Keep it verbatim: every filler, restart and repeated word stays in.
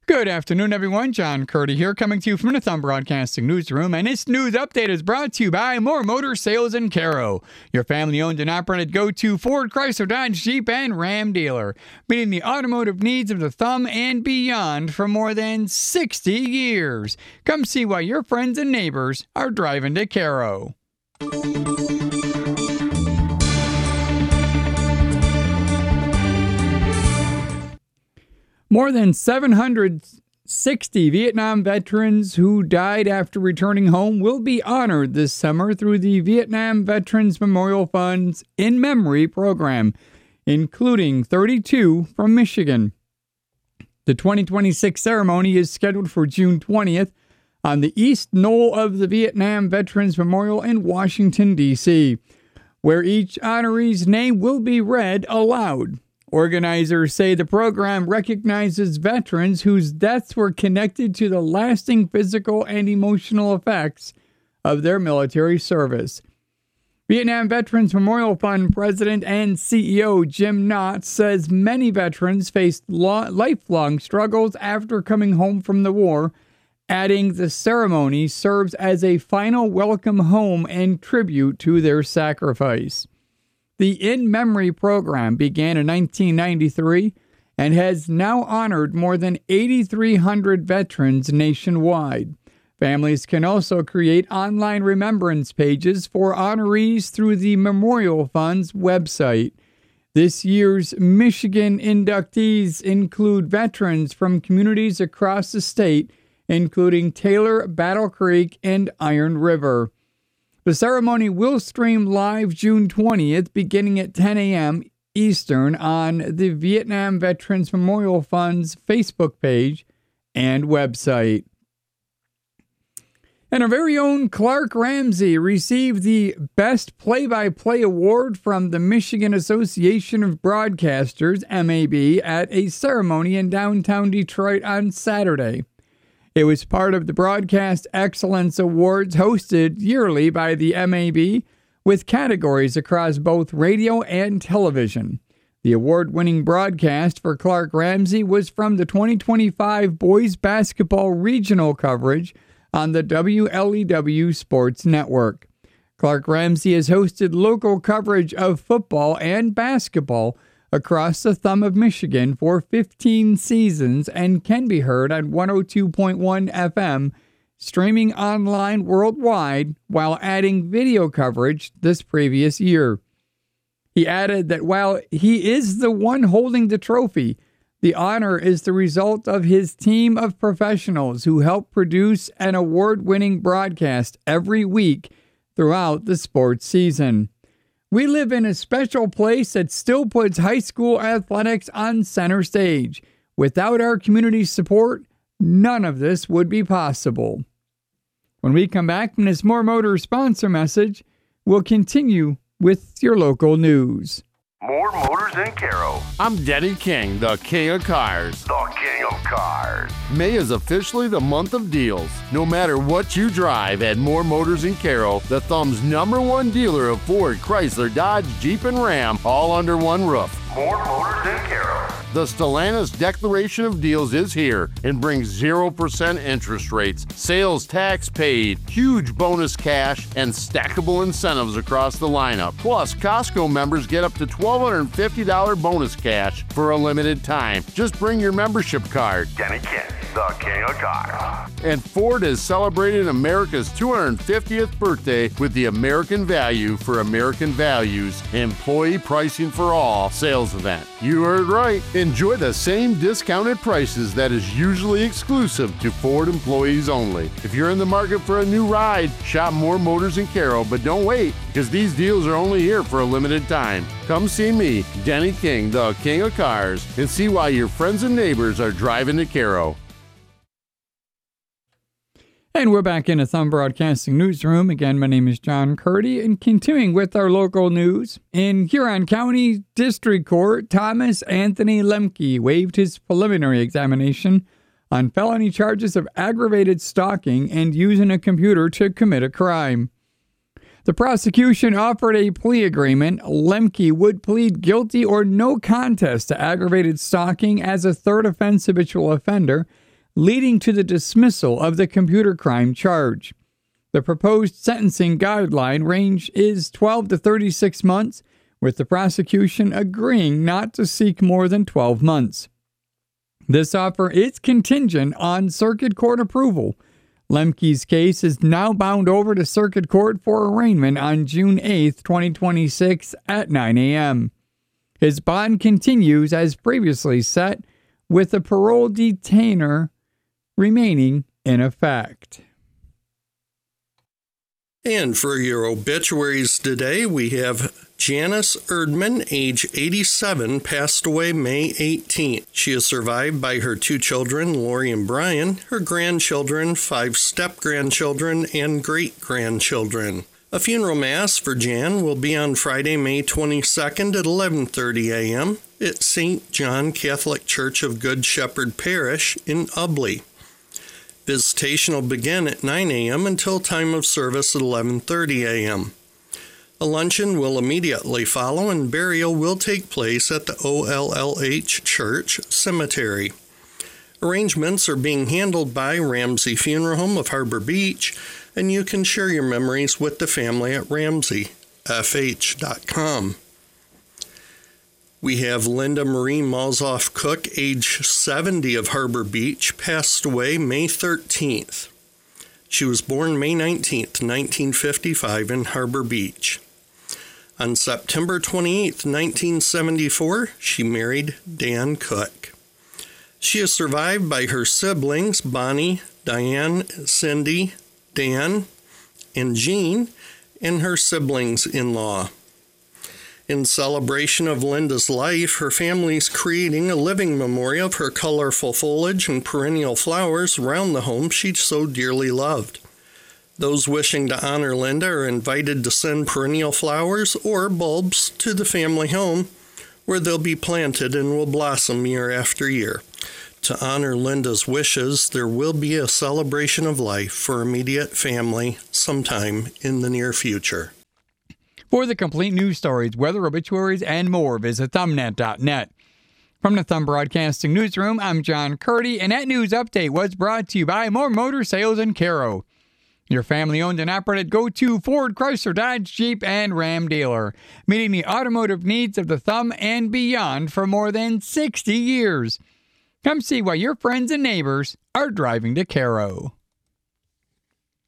Good afternoon, everyone. John Curdy here, coming to you from the Thumb Broadcasting Newsroom, and this news update is brought to you by More Motor Sales in Caro, your family-owned and operated go-to Ford, Chrysler, Dodge, Jeep, and Ram dealer, meeting the automotive needs of the Thumb and beyond for more than sixty years. Come see why your friends and neighbors are driving to Caro. More than seven hundred sixty Vietnam veterans who died after returning home will be honored this summer through the Vietnam Veterans Memorial Fund's In Memory program, including thirty-two from Michigan. The twenty twenty-six ceremony is scheduled for June twentieth on the East Knoll of the Vietnam Veterans Memorial in Washington, D C, where each honoree's name will be read aloud. Organizers say the program recognizes veterans whose deaths were connected to the lasting physical and emotional effects of their military service. Vietnam Veterans Memorial Fund President and C E O Jim Knott says many veterans faced lo- lifelong struggles after coming home from the war, adding the ceremony serves as a final welcome home and tribute to their sacrifice. The In Memory program began in nineteen ninety-three and has now honored more than eighty-three hundred veterans nationwide. Families can also create online remembrance pages for honorees through the Memorial Fund's website. This year's Michigan inductees include veterans from communities across the state, including Taylor, Battle Creek, and Iron River. The ceremony will stream live June twentieth, beginning at ten a.m. Eastern on the Vietnam Veterans Memorial Fund's Facebook page and website. And our very own Clark Ramsey received the Best Play-by-Play Award from the Michigan Association of Broadcasters, M A B, at a ceremony in downtown Detroit on Saturday. It was part of the Broadcast Excellence Awards hosted yearly by the M A B, with categories across both radio and television. The award-winning broadcast for Clark Ramsey was from the twenty twenty-five boys basketball regional coverage on the W L E W Sports Network. Clark Ramsey has hosted local coverage of football and basketball across the Thumb of Michigan for fifteen seasons and can be heard on one oh two point one F M, streaming online worldwide, while adding video coverage this previous year. He added that while he is the one holding the trophy, the honor is the result of his team of professionals who help produce an award-winning broadcast every week throughout the sports season. We live in a special place that still puts high school athletics on center stage. Without our community support, none of this would be possible. When we come back from this More Motor sponsor message, we'll continue with your local news. More Motors in Caro. I'm Denny King, the king of cars. The king of cars. May is officially the month of deals. No matter what you drive, at More Motors in Caro, the Thumb's number one dealer of Ford, Chrysler, Dodge, Jeep, and Ram, all under one roof. More Motors in Caro. The Stellantis Declaration of Deals is here and brings zero percent interest rates, sales tax paid, huge bonus cash, and stackable incentives across the lineup. Plus, Costco members get up to twelve hundred fifty dollars bonus cash for a limited time. Just bring your membership card. Denny King, the king of cars. And Ford is celebrating America's two hundred fiftieth birthday with the American Value for American Values Employee Pricing for All sales event. You heard right. Enjoy the same discounted prices that is usually exclusive to Ford employees only. If you're in the market for a new ride, shop More Motors in Caro, but don't wait, because these deals are only here for a limited time. Come see me, Denny King, the king of cars, and see why your friends and neighbors are driving to Caro. And we're back in the Thumb Broadcasting Newsroom. Again, my name is John Curdy, and continuing with our local news, in Huron County District Court, Thomas Anthony Lemke waived his preliminary examination on felony charges of aggravated stalking and using a computer to commit a crime. The prosecution offered a plea agreement. Lemke would plead guilty or no contest to aggravated stalking as a third offense habitual offender leading to the dismissal of the computer crime charge. The proposed sentencing guideline range is twelve to thirty-six months, with the prosecution agreeing not to seek more than twelve months. This offer is contingent on Circuit Court approval. Lemke's case is now bound over to Circuit Court for arraignment on June eighth, twenty twenty-six at nine a.m. His bond continues as previously set, with the parole detainer remaining in effect. And for your obituaries today, we have Janice Erdman, age eighty-seven, passed away May eighteenth. She is survived by her two children, Lori and Brian, her grandchildren, five step-grandchildren, and great-grandchildren. A funeral mass for Jan will be on Friday, May twenty-second at eleven thirty a.m. at Saint John Catholic Church of Good Shepherd Parish in Ubley. Visitation will begin at nine a.m. until time of service at eleven thirty a.m. A luncheon will immediately follow, and burial will take place at the O L L H Church Cemetery. Arrangements are being handled by Ramsey Funeral Home of Harbor Beach, and you can share your memories with the family at ramsey f h dot com. We have Linda Marie Malzoff Cook, age seventy, of Harbor Beach, passed away May thirteenth. She was born May nineteenth, nineteen fifty-five in Harbor Beach. On September twenty-eighth, nineteen seventy-four, she married Dan Cook. She is survived by her siblings Bonnie, Diane, Cindy, Dan, and Jean, and her siblings-in-law. In celebration of Linda's life, her family is creating a living memorial of her colorful foliage and perennial flowers around the home she so dearly loved. Those wishing to honor Linda are invited to send perennial flowers or bulbs to the family home, where they'll be planted and will blossom year after year. To honor Linda's wishes, there will be a celebration of life for immediate family sometime in the near future. For the complete news stories, weather, obituaries, and more, visit thumbnet dot net. From the Thumb Broadcasting Newsroom, I'm John Curdy, and that news update was brought to you by More Motor Sales in Caro, your family-owned and operated go-to Ford, Chrysler, Dodge, Jeep, and Ram dealer, meeting the automotive needs of the Thumb and beyond for more than sixty years. Come see why your friends and neighbors are driving to Caro.